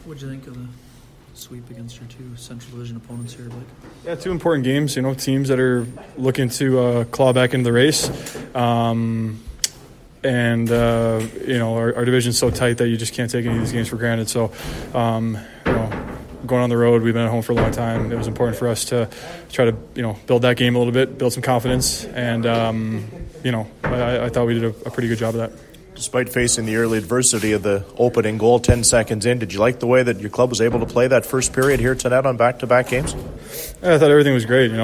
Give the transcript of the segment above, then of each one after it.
What did you think of the sweep against your two Central Division opponents here, Blake? Yeah, two important games. Teams that are looking to claw back into the race. Our division's so tight that you just can't take any of these games for granted. So, going on the road, we've been at home for a long time. It was important for us to try to, build that game a little bit, build some confidence, and I thought we did a pretty good job of that. Despite facing the early adversity of the opening goal 10 seconds in, did you like the way that your club was able to play that first period here tonight on back-to-back games? Yeah, I thought everything was great.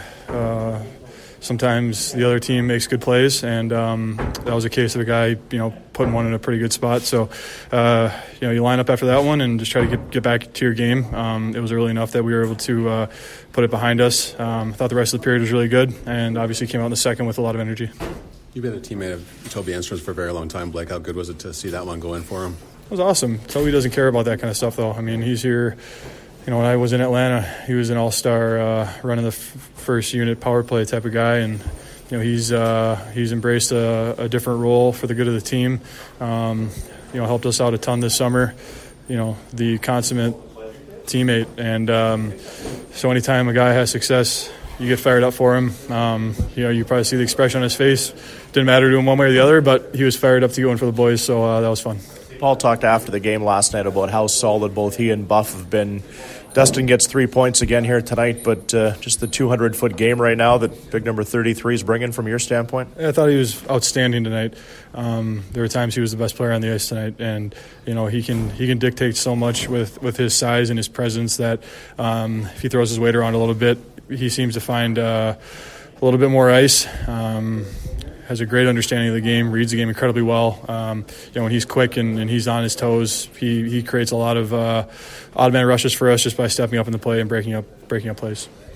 Sometimes the other team makes good plays, and that was a case of a guy, putting one in a pretty good spot. So, you line up after that one and just try to get back to your game. It was early enough that we were able to put it behind us. I thought the rest of the period was really good, and obviously came out in the second with a lot of energy. You've been a teammate of Toby Enstrom's for a very long time, Blake. How good was it to see that one go in for him? It was awesome. Toby doesn't care about that kind of stuff, though. He's here. When I was in Atlanta, he was an all-star running the first unit power play type of guy, and he's embraced a different role for the good of the team. Helped us out a ton this summer. The consummate teammate, and so anytime a guy has success, you get fired up for him. You probably see the expression on his face. Didn't matter to him one way or the other, but he was fired up to go in for the boys, so that was fun. Paul talked after the game last night about how solid both he and Buff have been. Dustin gets 3 points again here tonight, but just the 200-foot game right now that big number 33 is bringing from your standpoint? I thought he was outstanding tonight. There were times he was the best player on the ice tonight, and he can dictate so much with his size and his presence that if he throws his weight around a little bit, he seems to find a little bit more ice. Has a great understanding of the game, reads the game incredibly well. When he's quick and he's on his toes, he creates a lot of automatic rushes for us just by stepping up in the play and breaking up plays.